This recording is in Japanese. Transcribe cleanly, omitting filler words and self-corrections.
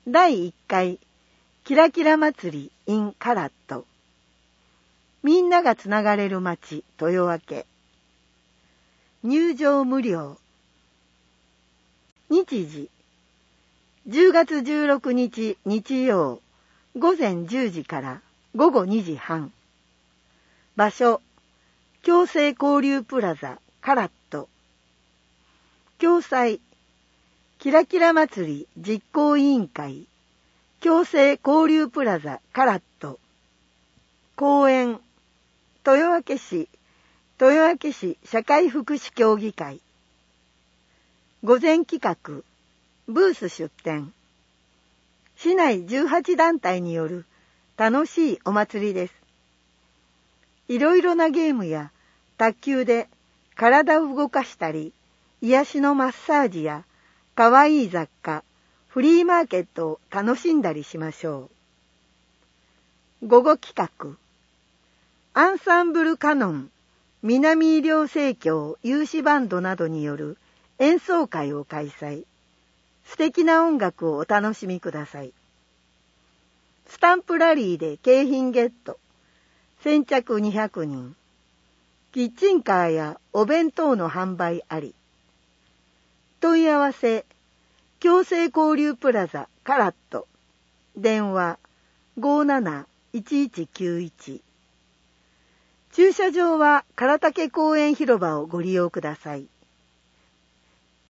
第1回キラキラ祭り in カラット。みんながつながれる街豊分。入場無料。日時10月16日日曜午前10時から午後2時半。場所共生交流プラザカラット。共催キラキラ祭り実行委員会共生交流プラザカラット。公演豊分市社会福祉協議会。午前企画ブース出展。市内18団体による楽しいお祭りです。いろいろなゲームや卓球で体を動かしたり、癒しのマッサージやかわいい雑貨、フリーマーケットを楽しんだりしましょう。午後企画アンサンブルカノン南医療生協有志バンドなどによる演奏会を開催。素敵な音楽をお楽しみください。スタンプラリーで景品ゲット。先着200人。キッチンカーやお弁当の販売あり。問い合わせ共生交流プラザカラット。電話571191。駐車場は唐竹公園広場をご利用ください。